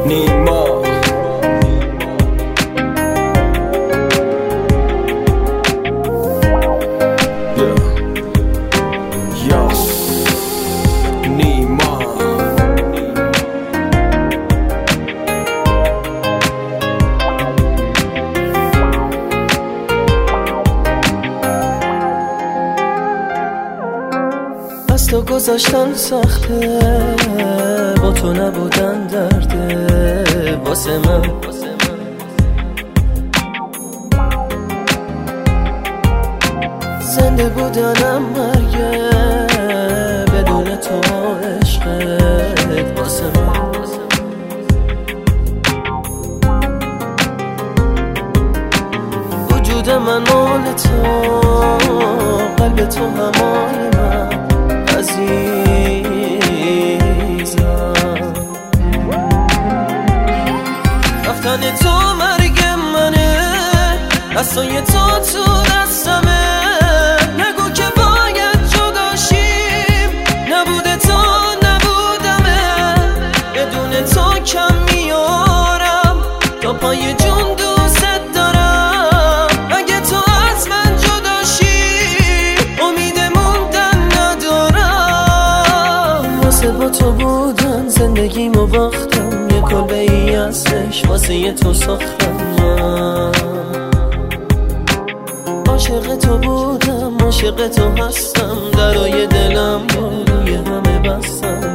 نیما از تو گذاشتن سخته، با تو نبودن درده واسه من. زنده بودنم مرگه، بدون تو عشقت واسه من. وجود من مال تو، قلب تو همال من عزیزم. رفتن تو مرگ منه، دستای تو دستمه. نگو که باید جداشیم، نبوده تو نبودمه. بدون تو کم میارم، تا پای جون دوست دارم. اگه تو از من جداشی، امید موندن ندارم. واسه با تو بودن زندگیمو باختم، یه کلبه ای ازش واسه یه تو ساختم. من عاشق تو بودم، عاشق تو هستم. درای دلم روی همه بستم.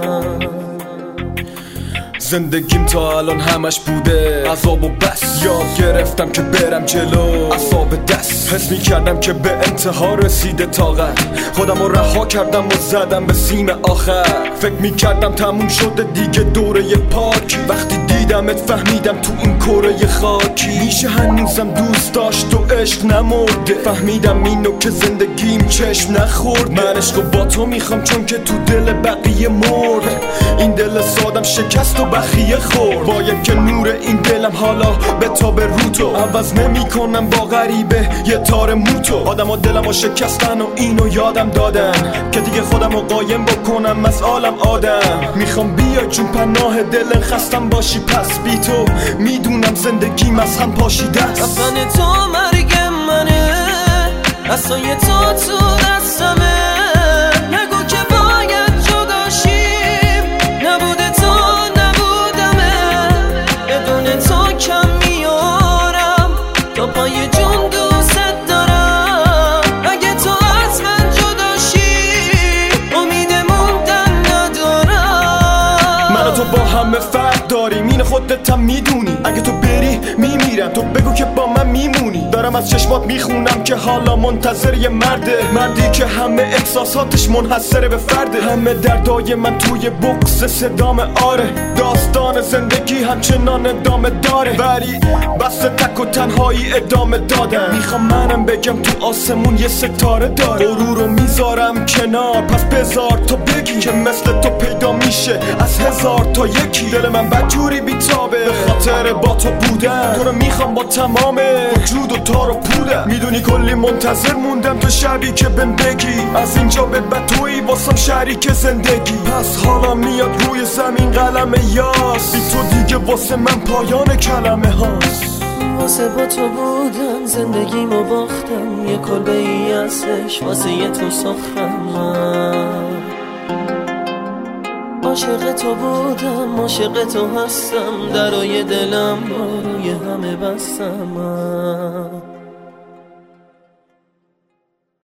زندگیم تا الان همش بوده عذاب و بس. یاد گرفتم که برم جلو، اعصاب دست. حس میکردم که به انتها رسیده طاقت. خودم رو رها کردم و زدم به سیم آخر. فکر میکردم تموم شده دیگه دوره پاکی. وقتی دیدمت فهمیدم تو این کره خاکی میشه هنوزم دوست داشت و عشق نمرده. فهمیدم اینو که زندگیم چشم نخورد. من عشق با تو میخوام چون که تو دل بقیه مرد. این دل سادم شکست و بخیه خورد. باید که نور این دلم حالا به تا به رو تو. عوض نمی کنم با غریبه یه تار موتو. آدم ها دلم ها شکستن و اینو یادم دادن که دیگه خودم رو قایم بکنم از عالم آدم. میخوام بیا چون پناه دل خستم باشی. پس بی تو میدونم زندگیم از هم پاشیده است. رفتن تو مرگ منه، دستای تو دستمه. نگو که باید جداشیم، نبوده تو نبودمه. بدون تو کم میارم، تا پای جون دوست دارم. اگه تو از من جداشی، امید موندن ندارم. من و تو با همه فرق داریم، این خودت هم میدونی. اگه تو بری میمیرم، تو بگو که با من میمونی. دارم از چشمات میخونم که حالا منتظر یه مرده. مردی که همه احساساتش منحصره به فرده. همه دردای من توی بکس صدام آره. داستان زندگی همچنان ادامه داره، ولی بس تک و تنهایی ادامه دادن. میخوام منم بگم تو آسمون یه ستاره داره. غرور رو میذارم کنار، پس بذار تو بگی که مثل تو پیدا میشه از هزار تا یکی. دل من بدجوری بیتابه به خاطر با تو بودن. تو رو میخوام با تمام وجود و تار و پودم. میدونی کلی منتظر موندم تو شبی که بهم بگی از اینجا به بعد تویی واسم شریک زندگی. پس حالا میاد روی زمین قلم یاس. بی تو دیگه واسه من پایان کلمه هاست. واسه با تو بودن زندگیمو باختم، یه کلبه ای ازش واسه یه تو ساختم. من عاشق تو بودم، عاشق تو هستم. درای دلم روی همه بستم. من